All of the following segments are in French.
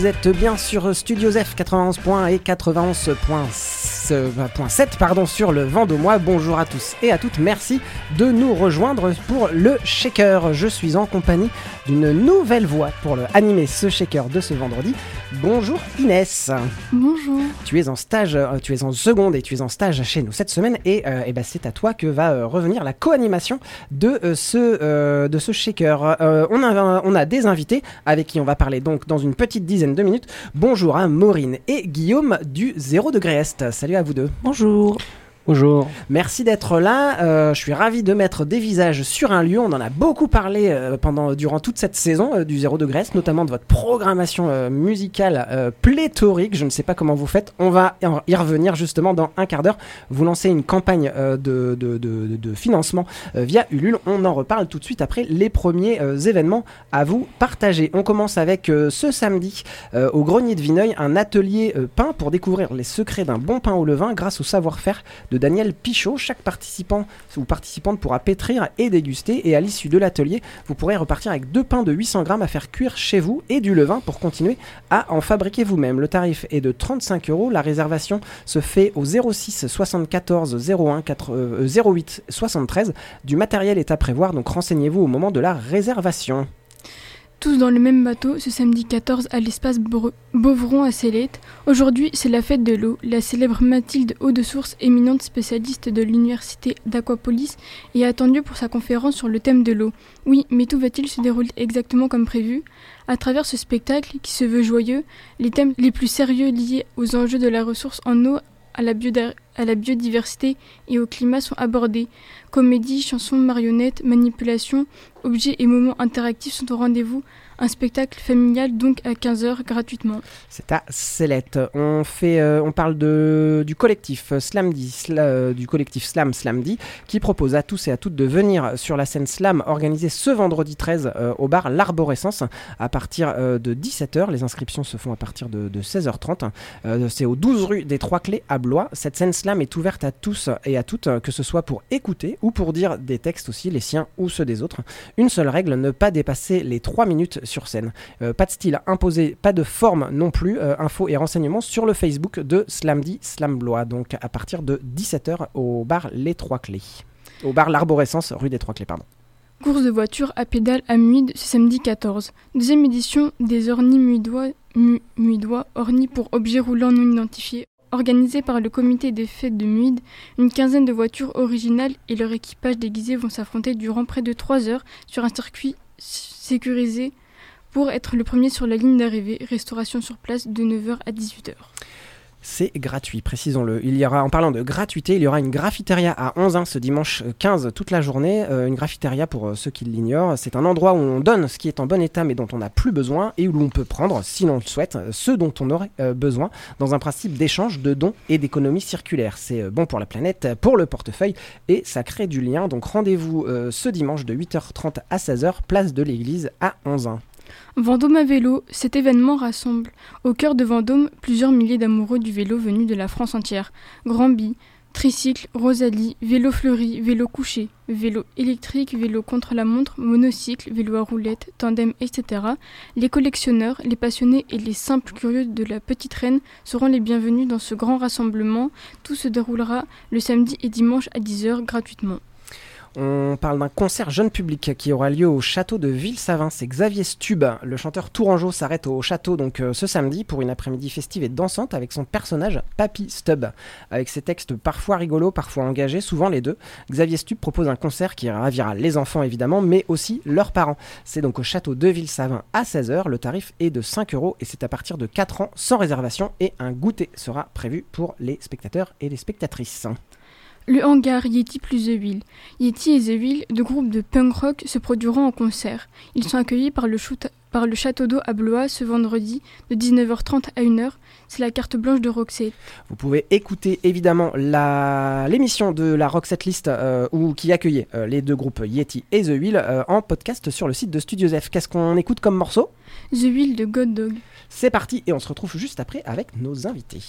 vous êtes bien sur Studios F 91 et 91.7 sur le Vendômois. Bonjour à tous et à toutes, merci de nous rejoindre pour le Shaker. Je suis en compagnie d'une nouvelle voix pour animer ce Shaker de ce vendredi. Bonjour Inès. Bonjour. Tu es en stage, tu es en seconde et tu es en stage chez nous cette semaine et c'est à toi que va revenir la co-animation de ce Shaker. On a des invités avec qui on va parler donc dans une petite dizaine de minutes. Bonjour à Maureen et Guillaume du 0 degré Est. Salut à vous deux. Bonjour. Bonjour. Merci d'être là. Je suis ravi de mettre des visages sur un lieu. On en a beaucoup parlé durant toute cette saison du 0 degré Est, notamment de votre programmation musicale pléthorique. Je ne sais pas comment vous faites. On va y revenir justement dans un quart d'heure. Vous lancez une campagne de financement via Ulule. On en reparle tout de suite après les premiers événements à vous partager. On commence avec ce samedi au Grenier de Vineuil, un atelier pain pour découvrir les secrets d'un bon pain au levain grâce au savoir-faire de Daniel Pichot. Chaque participant ou participante pourra pétrir et déguster, et à l'issue de l'atelier, vous pourrez repartir avec 2 pains de 800 grammes à faire cuire chez vous et du levain pour continuer à en fabriquer vous-même. Le tarif est de 35 €. La réservation se fait au 06 74 01 08 73. Du matériel est à prévoir, donc renseignez-vous au moment de la réservation. Tous dans le même bateau, ce samedi 14 à l'espace Beuvron à Célette. Aujourd'hui, c'est la fête de l'eau. La célèbre Mathilde Eau-de-Source, éminente spécialiste de l'université d'Aquapolis, est attendue pour sa conférence sur le thème de l'eau. Oui, mais tout va-t-il se dérouler exactement comme prévu ? À travers ce spectacle, qui se veut joyeux, les thèmes les plus sérieux liés aux enjeux de la ressource en eau, à la biodiversité et au climat sont abordés. Comédie, chansons, marionnettes, manipulations, objets et moments interactifs sont au rendez-vous. Un spectacle familial donc à 15h gratuitement. C'est à Célette. On parle du collectif du collectif Slamdy qui propose à tous et à toutes de venir sur la scène Slam organisée ce vendredi 13 au bar L'Arborescence à partir de 17h. Les inscriptions se font à partir de 16h30. C'est au 12 rue des Trois Clés à Blois. Cette scène Slam est ouverte à tous et à toutes, que ce soit pour écouter ou pour dire des textes aussi, les siens ou ceux des autres. Une seule règle, ne pas dépasser les 3 minutes sur scène. Pas de style imposé, pas de forme non plus. Infos et renseignements sur le Facebook de Slamdy Blois, donc à partir de 17h au bar Les Trois Clés. Au bar L'Arborescence, rue des Trois Clés, pardon. Course de voiture à pédales à Muide ce samedi 14. Deuxième édition des Ornis muidois, ornis pour objets roulants non identifiés. Organisée par le comité des fêtes de Muide, une quinzaine de voitures originales et leur équipage déguisé vont s'affronter durant près de 3 heures sur un circuit sécurisé pour être le premier sur la ligne d'arrivée. Restauration sur place de 9h à 18h. C'est gratuit, précisons-le. En parlant de gratuité, il y aura une graffiteria à 11h ce dimanche 15 toute la journée. Une graffiteria, pour ceux qui l'ignorent, c'est un endroit où on donne ce qui est en bon état mais dont on n'a plus besoin et où l'on peut prendre, si l'on le souhaite, ce dont on aurait besoin dans un principe d'échange, de dons et d'économie circulaire. C'est bon pour la planète, pour le portefeuille et ça crée du lien. Donc rendez-vous ce dimanche de 8h30 à 16h, place de l'église à 11h. Vendôme à vélo, cet événement rassemble au cœur de Vendôme plusieurs milliers d'amoureux du vélo venus de la France entière. Granby, tricycle, Rosalie, vélo fleuri, vélo couché, vélo électrique, vélo contre-la-montre, monocycle, vélo à roulettes, tandem, etc. Les collectionneurs, les passionnés et les simples curieux de la Petite Reine seront les bienvenus dans ce grand rassemblement. Tout se déroulera le samedi et dimanche à 10h gratuitement. On parle d'un concert jeune public qui aura lieu au château de Ville-Savin. C'est Xavier Stub, le chanteur tourangeau, s'arrête au château donc ce samedi pour une après-midi festive et dansante avec son personnage Papy Stub. Avec ses textes parfois rigolos, parfois engagés, souvent les deux, Xavier Stub propose un concert qui ravira les enfants évidemment, mais aussi leurs parents. C'est donc au château de Ville-Savin à 16h. Le tarif est de 5 € et c'est à partir de 4 ans sans réservation et un goûter sera prévu pour les spectateurs et les spectatrices. Le hangar Yeti plus The Will. Yeti et The Will, deux groupes de punk rock, se produiront en concert. Ils sont accueillis par le Château d'eau à Blois ce vendredi de 19h30 à 1h. C'est la carte blanche de Roxette. Vous pouvez écouter évidemment l'émission de la Roxette List qui accueillait les deux groupes Yeti et The Will en podcast sur le site de Studios F. Qu'est-ce qu'on écoute comme morceau ? The Will de God Dog. C'est parti et on se retrouve juste après avec nos invités.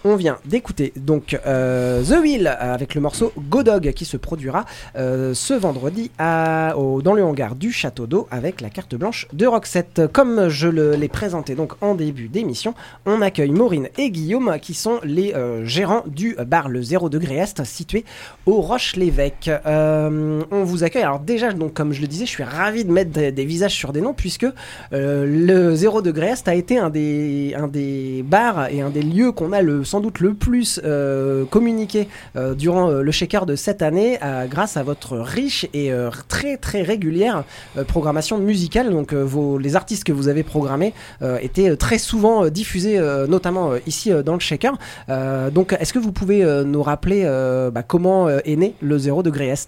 On vient d'écouter donc The Wheel avec le morceau Godog qui se produira ce vendredi dans le hangar du Château d'Eau avec la carte blanche de Roxette. Comme je l'ai présenté donc en début d'émission, on accueille Maureen et Guillaume qui sont les gérants du bar Le 0 degré Est situé au Roche-l'Évêque. On vous accueille. Alors déjà, donc, comme je le disais, je suis ravi de mettre des visages sur des noms puisque le 0 degré Est a été un des bars et un des lieux qu'on a sans doute le plus communiqué durant le shaker de cette année grâce à votre riche et très très régulière programmation musicale. Donc les artistes que vous avez programmés étaient très souvent diffusés notamment ici dans le shaker. Donc est-ce que vous pouvez nous rappeler comment est né le 0 degré Est?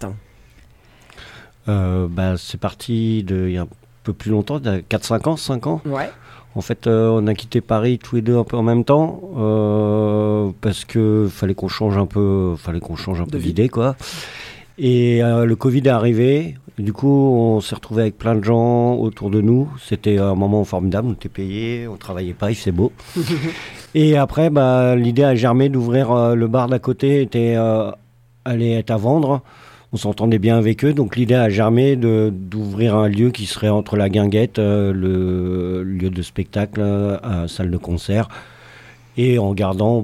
C'est parti il y a un peu plus longtemps, 4-5 ans, 5 ans. Ouais. En fait, on a quitté Paris tous les deux un peu en même temps parce que fallait qu'on change un peu d'idée, quoi. Et le Covid est arrivé. Du coup, on s'est retrouvé avec plein de gens autour de nous. C'était un moment formidable. On était payés, on travaillait pas, il faisait beau. Et après, l'idée a germé d'ouvrir le bar d'à côté. Allait être à vendre. On s'entendait bien avec eux, donc l'idée a germé d'ouvrir un lieu qui serait entre la guinguette, le lieu de spectacle, salle de concert, et en gardant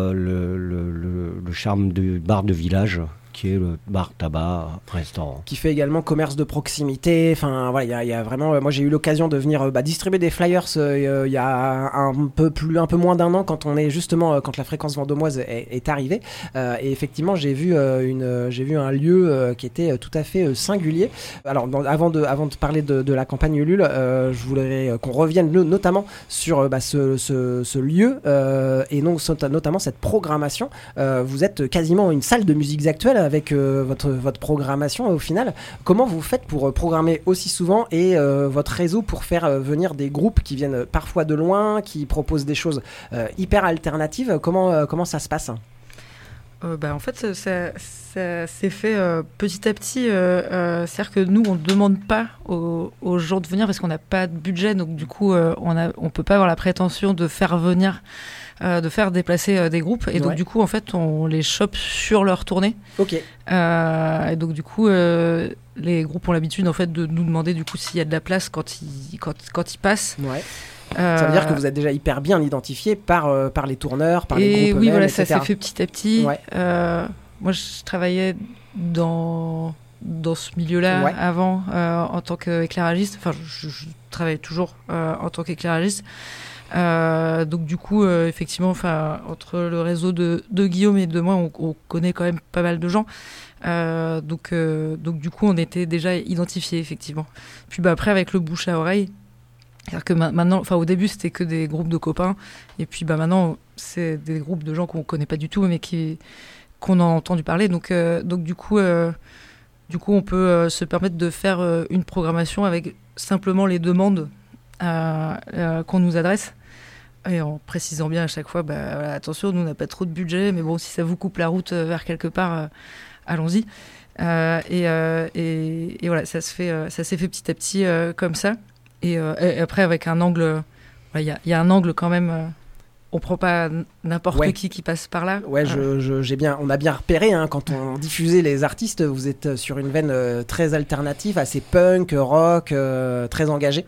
le charme du bar de village, qui est le bar tabac restaurant. Qui fait également commerce de proximité. Enfin voilà, il y a vraiment. Moi j'ai eu l'occasion de venir distribuer des flyers il y a un peu moins d'un an quand la fréquence vendômoise est arrivée. Et effectivement j'ai vu un lieu qui était tout à fait singulier. Alors avant de parler de la campagne Ulule, je voudrais qu'on revienne notamment sur ce lieu et donc notamment cette programmation. Vous êtes quasiment une salle de musiques actuelles avec votre programmation au final. Comment vous faites pour programmer aussi souvent et votre réseau pour faire venir des groupes qui viennent parfois de loin, qui proposent des choses hyper alternatives? Comment ça se passe? En fait, ça s'est fait petit à petit. C'est-à-dire que nous, on ne demande pas aux gens de venir parce qu'on n'a pas de budget. Donc, du coup, on ne peut pas avoir la prétention de faire venir, de faire déplacer des groupes. Et donc, du coup, en fait, on les chope sur leur tournée. Ok. Et donc, du coup, les groupes ont l'habitude, en fait, de nous demander, du coup, s'il y a de la place quand ils passent. Ouais. Ça veut dire que vous êtes déjà hyper bien identifié par les tourneurs, par les groupes. Oui, voilà, etc. ça s'est fait petit à petit. Ouais. Moi, je travaillais dans ce milieu-là avant en tant qu'éclairagiste. Enfin, je travaille toujours en tant qu'éclairagiste. Donc, du coup, effectivement, entre le réseau de Guillaume et de moi, on connaît quand même pas mal de gens. Donc, du coup, on était déjà identifiés, effectivement. Puis, après, avec le bouche à oreille, c'est-à-dire que maintenant, au début, c'était que des groupes de copains. Et puis, maintenant, c'est des groupes de gens qu'on connaît pas du tout, mais qu'on a entendu parler. Donc, du coup, on peut se permettre de faire une programmation avec simplement les demandes qu'on nous adresse. Et en précisant bien à chaque fois, attention, nous, on n'a pas trop de budget, mais bon, si ça vous coupe la route vers quelque part, allons-y. Et voilà, ça s'est fait petit à petit comme ça. Et après, avec un angle, il y a un angle quand même. On prend pas n'importe qui passe par là. Ouais, on a bien repéré quand on diffusait les artistes, vous êtes sur une veine très alternative, assez punk, rock, très engagée.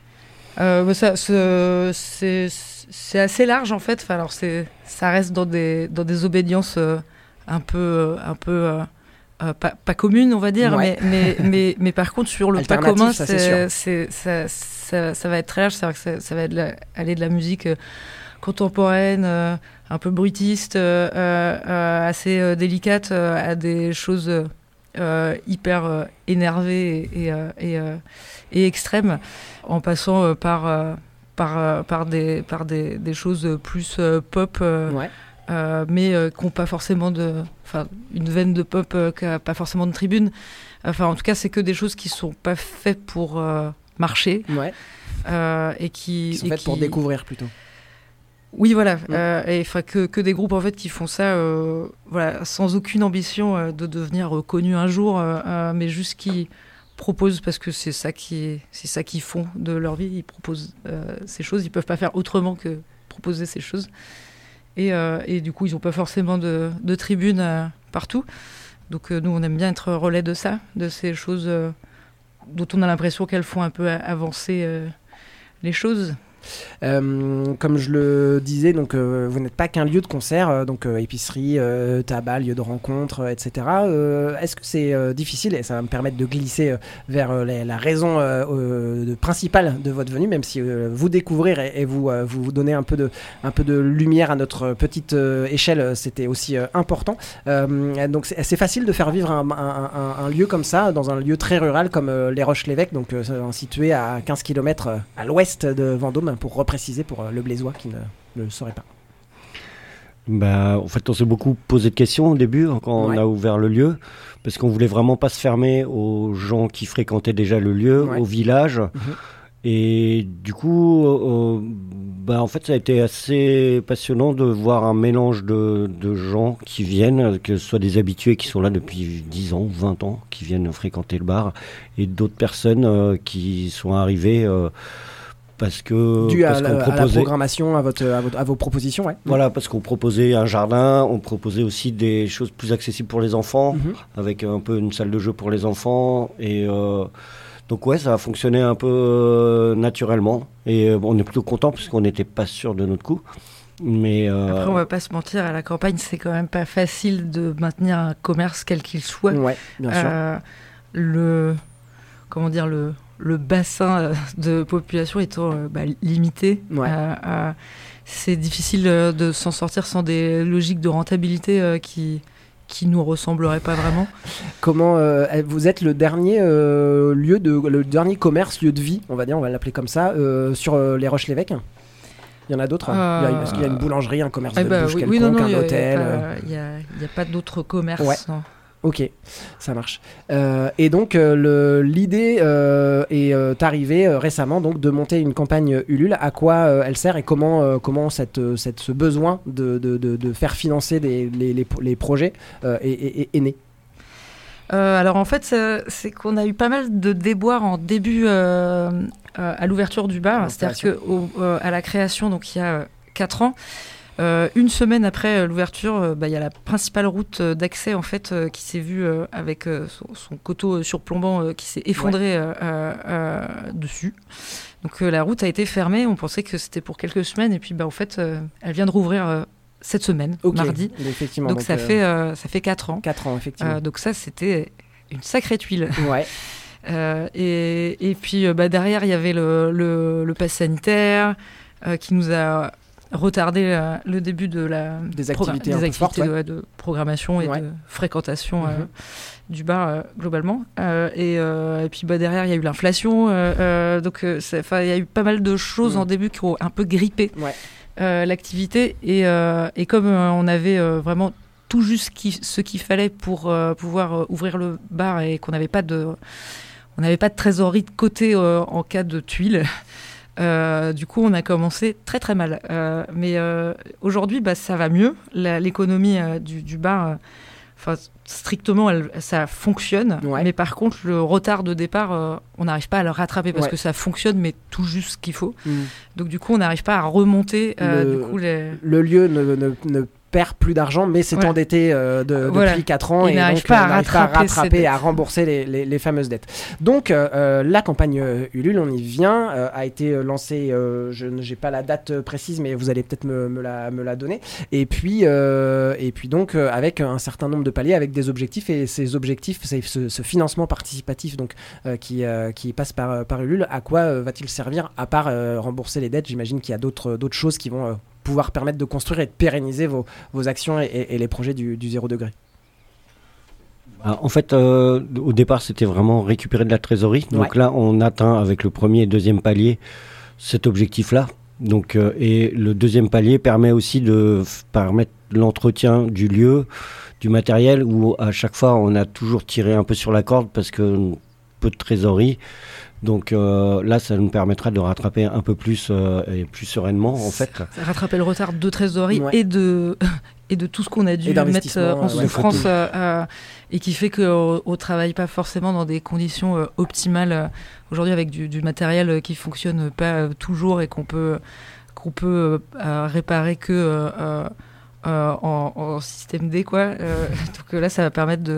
C'est assez large en fait. Alors ça reste dans des obédiences un peu pas communes, on va dire, mais par contre sur le pas commun, ça va être très large. C'est vrai que ça va aller de la musique contemporaine, un peu bruitiste, assez délicate, à des choses hyper énervées et extrêmes, en passant par des choses plus pop, mais qui n'ont pas forcément une veine de pop qui n'a pas forcément de tribune. En tout cas, c'est que des choses qui ne sont pas faites pour marcher. Et qui sont faites pour découvrir plutôt. Oui, voilà. Et que des groupes en fait qui font ça sans aucune ambition de devenir connus un jour, mais juste qui proposent, parce que c'est ça qu'ils font de leur vie. Ils proposent ces choses. Ils peuvent pas faire autrement que proposer ces choses. Et du coup, ils n'ont pas forcément de tribune partout. Donc nous, on aime bien être relais de ça, de ces choses dont on a l'impression qu'elles font un peu avancer les choses. Comme je le disais, donc vous n'êtes pas qu'un lieu de concert, donc épicerie, tabac, lieu de rencontre, etc. Est-ce que c'est difficile, et ça va me permettre de glisser vers la raison principale de votre venue, même si vous découvrir et vous donner un peu de lumière à notre petite échelle, c'était aussi important. Donc c'est facile de faire vivre un lieu comme ça, dans un lieu très rural comme les Roches-l'Évêque, donc situé à 15 km à l'ouest de Vendôme, pour repréciser pour le Blésois qui ne le saurait pas. En fait, on s'est beaucoup posé de questions au début quand on a ouvert le lieu, parce qu'on voulait vraiment pas se fermer aux gens qui fréquentaient déjà le lieu, au village. Et du coup, en fait, ça a été assez passionnant de voir un mélange de gens qui viennent, que ce soit des habitués qui sont là depuis 10 ans ou 20 ans, qui viennent fréquenter le bar, et d'autres personnes qui sont arrivées... parce à la programmation, à vos propositions, Voilà, parce qu'on proposait un jardin, on proposait aussi des choses plus accessibles pour les enfants, avec un peu une salle de jeu pour les enfants, et donc ça a fonctionné un peu naturellement, et on est plutôt content parce qu'on n'était pas sûr de notre coup. Mais après, on va pas se mentir, à la campagne, c'est quand même pas facile de maintenir un commerce quel qu'il soit. Ouais, bien sûr. Le bassin de population étant limité, c'est difficile de s'en sortir sans des logiques de rentabilité qui nous ressembleraient pas vraiment. Comment vous êtes le dernier le dernier commerce, lieu de vie, on va l'appeler comme ça, sur les Roches-l'Évêque? Il y en a d'autres. Est-ce qu'il y a une boulangerie, un commerce de bouche quelconque, un hôtel? Il n'y a pas d'autres commerces. Ouais. Non. Ok, ça marche. Et donc l'idée est arrivée récemment donc de monter une campagne Ulule. À quoi elle sert et comment ce besoin de faire financer les projets est né? Alors en fait, c'est qu'on a eu pas mal de déboires en début à l'ouverture du bar. C'est-à-dire qu'à la création, donc il y a 4 ans, une semaine après l'ouverture, il y a la principale route d'accès en fait qui s'est vue avec son coteau surplombant qui s'est effondré dessus. Donc la route a été fermée. On pensait que c'était pour quelques semaines et puis en fait elle vient de rouvrir cette semaine, mardi. Donc ça fait 4 ans. 4 ans effectivement. Donc ça c'était une sacrée tuile. Ouais. Et puis derrière il y avait le pass sanitaire qui nous a retardé le début de des activités fortes, de programmation et de fréquentation du bar globalement. Et puis derrière il y a eu l'inflation, donc il y a eu pas mal de choses en début qui ont un peu grippé l'activité. Et comme on avait vraiment tout juste ce qu'il fallait pour pouvoir ouvrir le bar et qu'on n'avait pas de trésorerie de côté en cas de tuile. Du coup, on a commencé très très mal. Mais aujourd'hui, ça va mieux. L'économie du bar, strictement, ça fonctionne. Ouais. Mais par contre, le retard de départ, on n'arrive pas à le rattraper parce que ça fonctionne, mais tout juste ce qu'il faut. Donc du coup, on n'arrive pas à remonter. Le lieu ne perd plus d'argent, mais s'est endetté depuis 4 ans et n'arrive pas à rattraper, à rembourser les fameuses dettes. Donc la campagne Ulule, on y vient, a été lancée, je n'ai pas la date précise, mais vous allez peut-être me la donner. Et puis donc avec un certain nombre de paliers, avec des objectifs, et ces objectifs, c'est ce financement participatif donc qui passe par Ulule. À quoi va-t-il servir à part rembourser les dettes? J'imagine qu'il y a d'autres choses qui vont pouvoir permettre de construire et de pérenniser vos actions et les projets du 0 degré. En fait, au départ, c'était vraiment récupérer de la trésorerie. Donc là, on atteint avec le premier et deuxième palier cet objectif-là. Donc, et le deuxième palier permet aussi de permettre l'entretien du lieu, du matériel, où à chaque fois, on a toujours tiré un peu sur la corde parce que peu de trésorerie. Donc là, ça nous permettra de rattraper un peu plus et plus sereinement, en fait. Rattraper le retard de trésorerie et de tout ce qu'on a dû mettre en souffrance et qui fait qu'on ne travaille pas forcément dans des conditions optimales aujourd'hui avec du matériel qui ne fonctionne pas toujours et qu'on peut qu'on peut réparer que en système D, quoi. Donc là, ça va permettre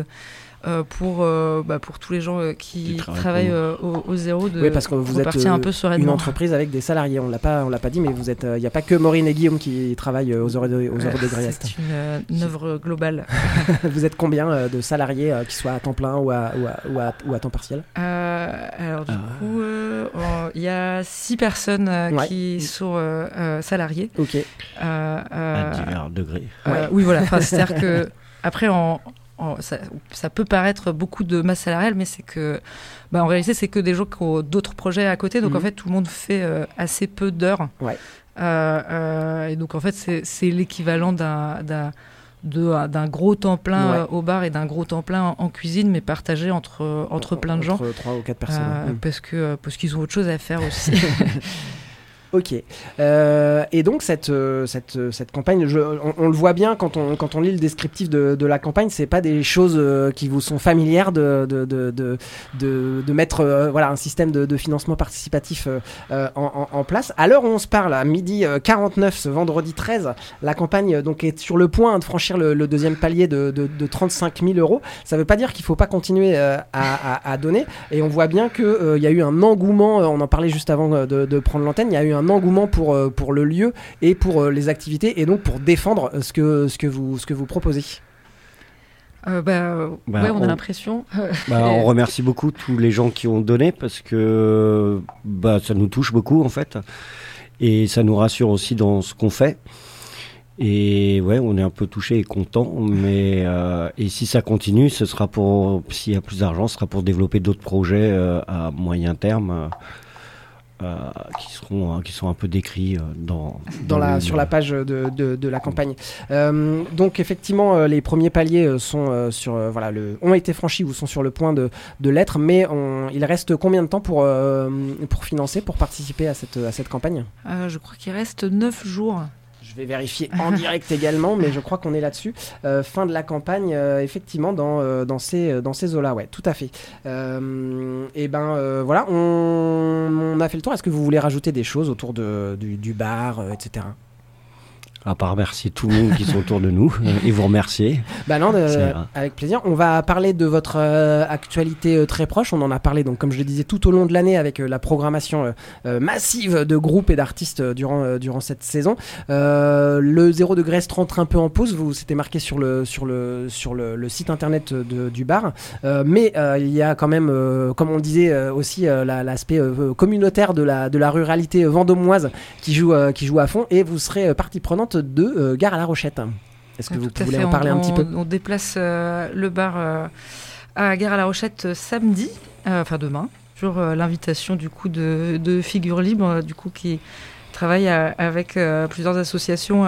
pour tous les gens qui travaillent au zéro de parce que vous êtes un peu sereinement. Une entreprise avec des salariés. On l'a pas dit, mais vous êtes. Il n'y a pas que Maureen et Guillaume qui travaillent aux heures de Greyest. C'est une œuvre globale. Vous êtes combien de salariés, qui soient à temps plein ou à temps partiel? Alors du coup, il y a 6 personnes qui sont salariées. Ok. À divers degrés. Oui, voilà. C'est-à-dire que après ça peut paraître beaucoup de masse salariale, mais c'est que, en réalité, c'est que des gens qui ont d'autres projets à côté. Donc, en fait, tout le monde fait assez peu d'heures. Ouais. Et donc, en fait, c'est l'équivalent d'un gros temps plein au bar et d'un gros temps plein en cuisine, mais partagé entre plein de gens. Entre 3 ou 4 personnes. Parce qu'ils ont autre chose à faire aussi. Ok. Et donc cette campagne, on le voit bien quand on lit le descriptif de la campagne, c'est pas des choses qui vous sont familières de mettre un système de financement participatif en place. À l'heure où on se parle, à 12h49 ce vendredi 13, la campagne donc est sur le point de franchir le deuxième palier de 35 000 €. Ça veut pas dire qu'il faut pas continuer à donner. Et on voit bien que il y a eu un engouement. On en parlait juste avant de prendre l'antenne. Il y a eu un engouement pour le lieu et pour les activités, et donc pour défendre ce que vous proposez. On a l'impression. On remercie beaucoup tous les gens qui ont donné, parce que ça nous touche beaucoup en fait, et ça nous rassure aussi dans ce qu'on fait. Et on est un peu touché et content, mais et si ça continue, ce sera s'il y a plus d'argent, ce sera pour développer d'autres projets à moyen terme. Qui sont un peu décrits sur la page de la campagne. Donc effectivement, les premiers paliers sont ont été franchis ou sont sur le point de l'être, mais il reste combien de temps pour financer, pour participer à cette campagne? Je crois qu'il reste 9 jours. Je vais vérifier en direct également, mais je crois qu'on est là-dessus. Fin de la campagne, effectivement, dans ces eaux-là, ouais, tout à fait. On a fait le tour. Est-ce que vous voulez rajouter des choses autour du bar, etc.? À part remercier tout le monde qui sont autour de nous et vous remercier. Non, avec plaisir. On va parler de votre actualité très proche. On en a parlé, donc, comme je le disais, tout au long de l'année, avec la programmation massive de groupes et d'artistes durant cette saison. Le 0 de Greyest rentre un peu en pause. C'était marqué sur le site internet du bar. Mais il y a quand même, comme on disait aussi, l'aspect communautaire de la ruralité vendômoise qui joue à fond. Et vous serez partie prenante de Gare à la Rochette. Est-ce que vous voulez en parler un petit peu? On déplace le bar à Gare à la Rochette samedi, demain, sur l'invitation du coup de Figures Libres, du coup, qui travaille avec plusieurs associations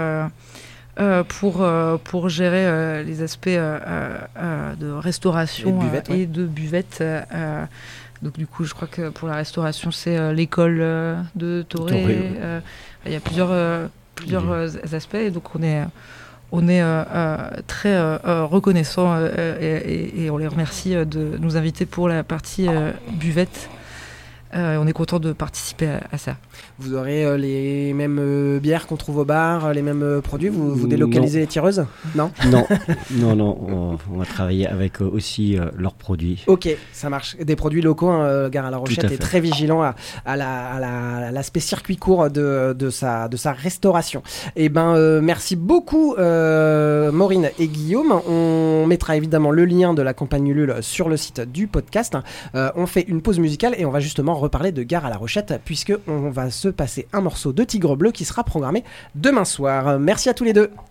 pour gérer les aspects de restauration et de buvette. Donc du coup, je crois que pour la restauration, c'est l'école de Toré. Il y a plusieurs aspects, et donc on est très reconnaissant et on les remercie de nous inviter pour la partie buvette. On est content de participer à ça. Vous aurez les mêmes bières qu'on trouve au bar, les mêmes produits? Vous délocalisez les tireuses? Non. On va travailler avec aussi leurs produits. Ok, ça marche. Des produits locaux. Gare à la Rochette est très vigilant à l'aspect circuit court de sa restauration. Merci beaucoup Maureen et Guillaume. On mettra évidemment le lien de la campagne Ulule sur le site du podcast. On fait une pause musicale et on va justement reparler de Gare à la Rochette, puisque on va se passer un morceau de Tigre Bleu qui sera programmé demain soir. Merci à tous les deux.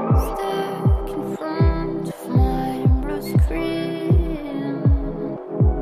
Stuck in front of my blue screen.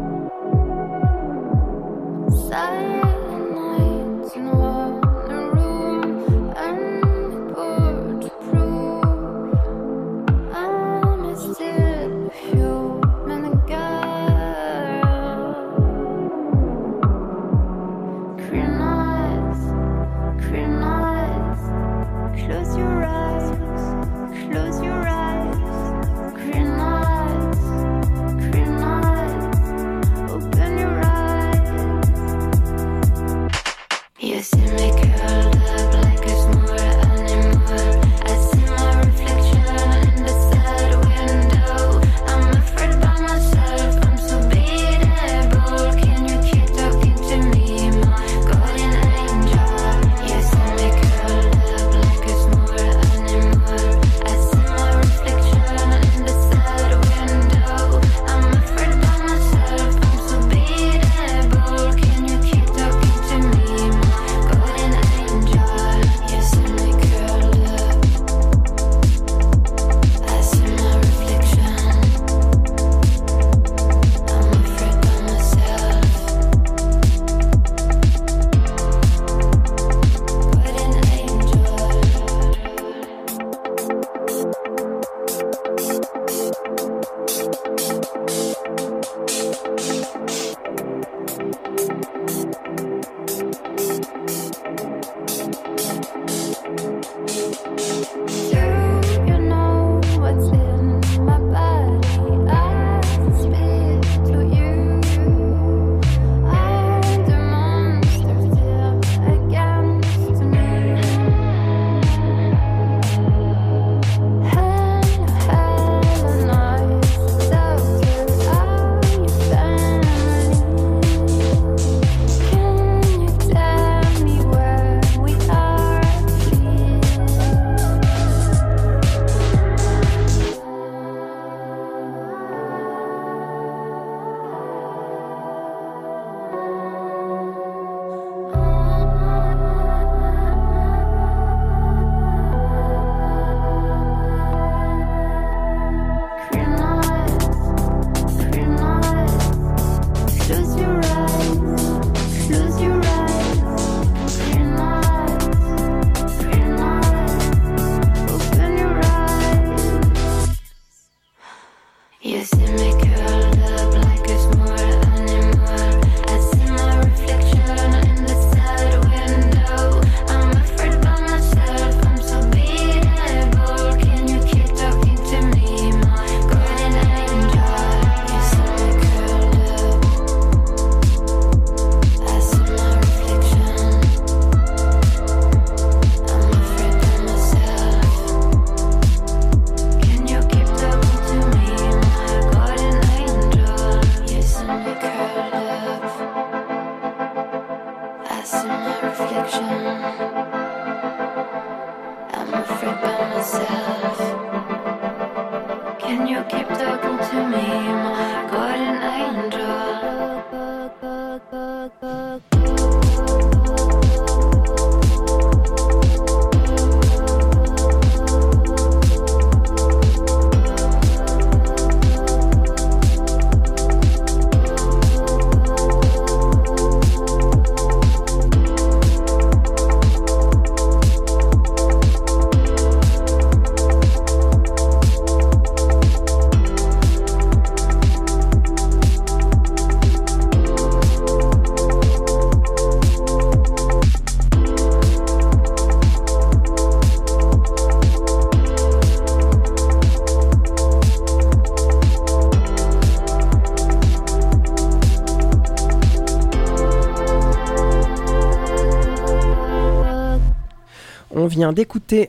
On vient d'écouter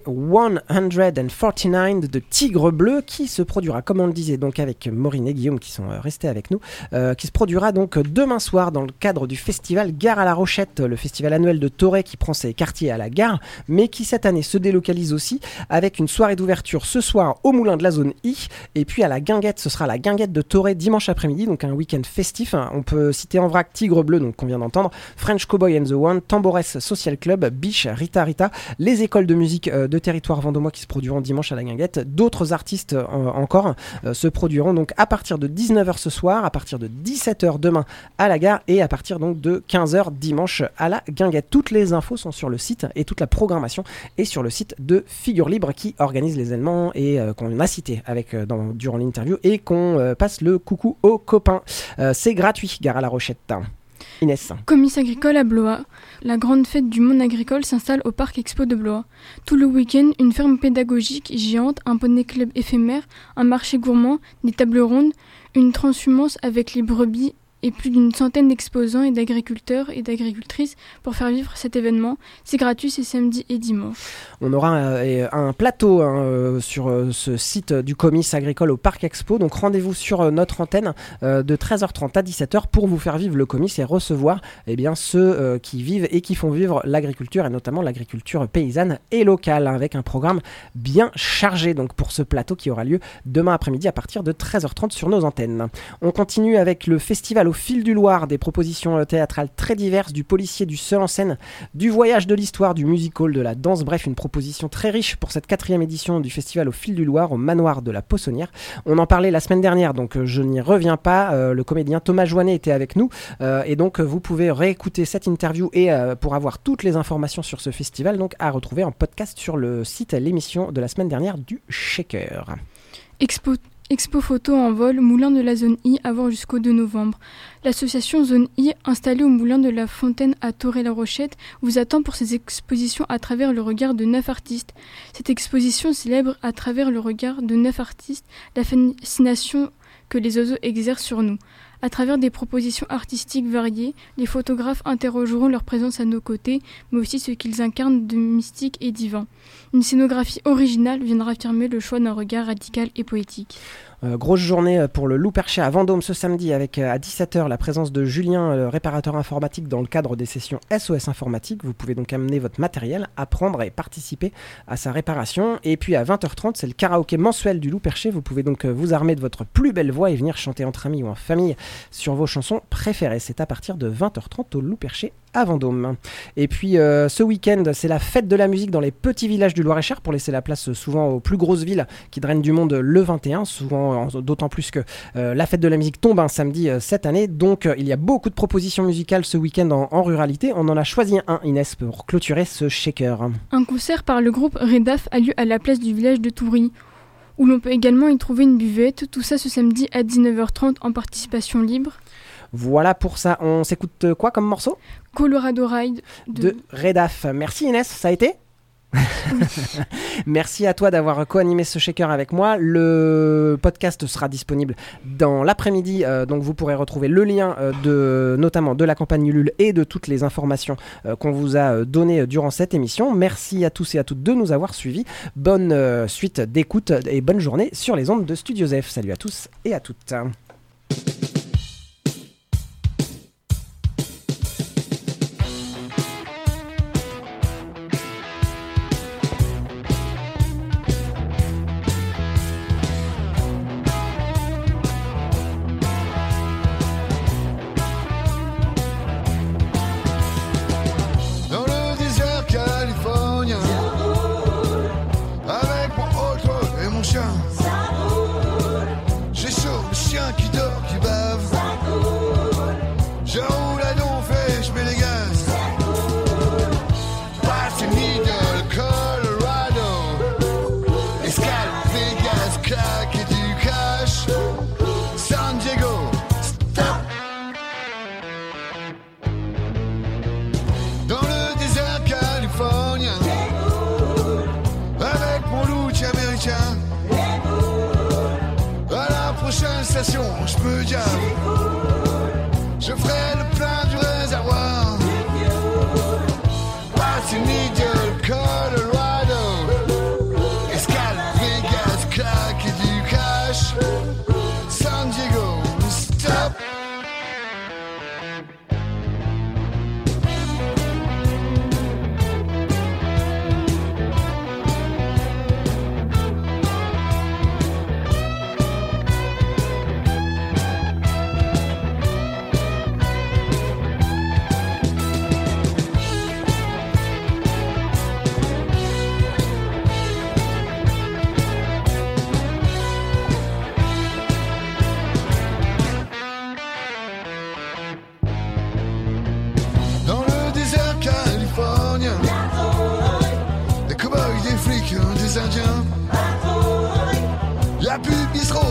149 de Tigre Bleu qui se produira, comme on le disait, donc avec Maureen et Guillaume qui sont restés avec nous, qui se produira donc demain soir dans le cadre du festival Gare à la Rochette, le festival annuel de Toray qui prend ses quartiers à la gare, mais qui cette année se délocalise aussi avec une soirée d'ouverture ce soir au Moulin de la Zone I, et puis à la Guinguette, ce sera la Guinguette de Toray dimanche après-midi, donc un week-end festif. On peut citer en vrac Tigre Bleu, donc qu'on vient d'entendre, French Cowboy and the One, Tambores Social Club, Biche, Rita Rita, les écoles de musique de territoire vendômois qui se produiront dimanche à la Guinguette. D'autres artistes encore se produiront donc à partir de 19h ce soir, à partir de 17h demain à la gare et à partir donc de 15h dimanche à la Guinguette. Toutes les infos sont sur le site et toute la programmation est sur le site de Figure Libre qui organise les événements et qu'on a cité avec, durant l'interview et qu'on passe le coucou aux copains. C'est gratuit, Gare à la Rochette. Inès. Comice agricole à Blois. La grande fête du monde agricole s'installe au Parc Expo de Blois. Tout le week-end, une ferme pédagogique géante, un poney club éphémère, un marché gourmand, des tables rondes, une transhumance avec les brebis et plus d'une centaine d'exposants et d'agriculteurs et d'agricultrices pour faire vivre cet événement. C'est gratuit, c'est samedi et dimanche. On aura un plateau sur ce site du Comice agricole au Parc Expo, donc rendez-vous sur notre antenne de 13h30 à 17h pour vous faire vivre le Comice et recevoir ceux qui vivent et qui font vivre l'agriculture et notamment l'agriculture paysanne et locale avec un programme bien chargé donc pour ce plateau qui aura lieu demain après-midi à partir de 13h30 sur nos antennes. On continue avec le festival au fil du Loir, des propositions théâtrales très diverses, du policier, du seul en scène, du voyage de l'histoire, du musical, de la danse, bref, une proposition très riche pour cette 4e édition du festival au fil du Loir au manoir de la Poissonnière. On en parlait la semaine dernière, donc je n'y reviens pas. Le comédien Thomas Joannet était avec nous et donc vous pouvez réécouter cette interview et pour avoir toutes les informations sur ce festival, donc à retrouver en podcast sur le site l'émission de la semaine dernière du Shaker. Expo photo en vol, Moulin de la Zone I, à voir jusqu'au 2 novembre. L'association Zone I, installée au Moulin de la Fontaine à Toray-la-Rochette, vous attend pour ses expositions à travers le regard de 9 artistes. Cette exposition célèbre à travers le regard de 9 artistes la fascination que les oiseaux exercent sur nous. À travers des propositions artistiques variées, les photographes interrogeront leur présence à nos côtés, mais aussi ce qu'ils incarnent de mystique et divin. Une scénographie originale viendra affirmer le choix d'un regard radical et poétique. Grosse journée pour le Loup Perché à Vendôme ce samedi avec à 17h la présence de Julien, le réparateur informatique dans le cadre des sessions SOS informatique. Vous pouvez donc amener votre matériel, apprendre et participer à sa réparation. Et puis à 20h30, c'est le karaoké mensuel du Loup Perché. Vous pouvez donc vous armer de votre plus belle voix et venir chanter entre amis ou en famille sur vos chansons préférées. C'est à partir de 20h30 au Loup Perché à Vendôme. Et puis ce week-end, c'est la fête de la musique dans les petits villages du Loir-et-Cher pour laisser la place souvent aux plus grosses villes qui drainent du monde le 21, souvent d'autant plus que la fête de la musique tombe un samedi cette année. Donc il y a beaucoup de propositions musicales ce week-end en ruralité. On en a choisi un, Inès, pour clôturer ce shaker. Un concert par le groupe Redaf a lieu à la place du village de Toury. où l'on peut également y trouver une buvette. Tout ça ce samedi à 19h30 en participation libre. Voilà pour ça. On s'écoute quoi comme morceau ? Colorado Ride de Redaf. Merci Inès, ça a été ? Merci à toi d'avoir co-animé ce shaker avec moi. Le podcast sera disponible dans l'après-midi, donc vous pourrez retrouver le lien notamment de la campagne Ulule et de toutes les informations qu'on vous a données durant cette émission. Merci à tous et à toutes de nous avoir suivis. Bonne suite d'écoute et bonne journée sur les ondes de Studio F. Salut à tous et à toutes. Je me gave, je ferai le plein du réservoir. Patinidle, Colorado, escale, Vegas, claque et du cash. San Diego, stop. Des cow-boys, des flics, des indiens. La pub bistrot